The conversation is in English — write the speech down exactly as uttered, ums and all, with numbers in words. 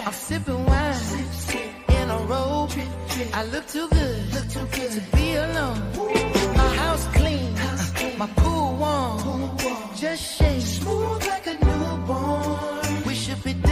I'm sipping wine in a robe. I look too good, look too good to be alone. My house clean, my pool warm. Just shake smooth like a newborn. We should be